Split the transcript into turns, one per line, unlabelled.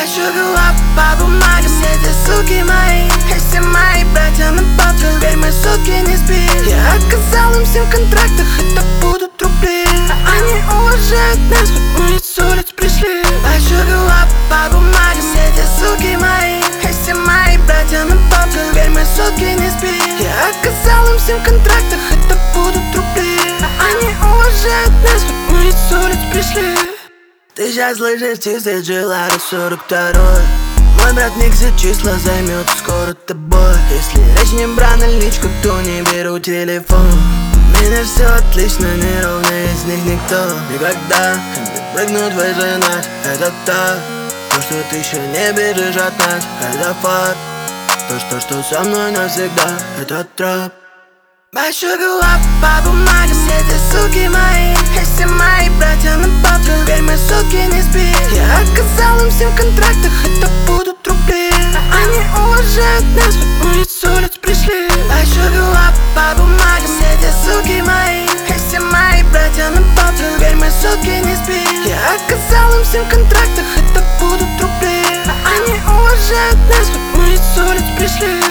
Большой голова по бумаге, все эти суки мои, и все мои братья на бабках. Теперь мы сутки не спим. Я отказал им всем в контрактах, это будут рубли. Они уважают нас, хоть мы с улиц пришли. Большой голова по бумаге, все эти суки мои, и все мои братья на бабках. Теперь мы сутки не спим. Я отказал им всем в контрактах, это будут рубли. Они уважают нас, хоть мы с улиц пришли. Ты сейчас слышишь чистый Джеларо 42-й. Мой брат миксит числа, займет скоро тобой. Если речь не про наличку, то не беру телефон. У меня все отлично, неровно из них никто никогда не прыгнут выше нас, это так. То, что ты еще не бежишь от нас, это факт. То, что со мной навсегда, это трап. Большой голова по бумаге, все эти суки мои, и все мои братья на бабках. Теперь мы сутки не спим. Я отказал им всем в контрактах, это будут рубли. Они уважают нас, хоть мы с улиц пришли. Большой голова по бумаге, все эти суки мои, и все мои братья на бабках. Теперь мы сутки не спим. Я отказал им всем в контрактах, это будут рубли. Они уважают нас, хоть мы с улиц пришли.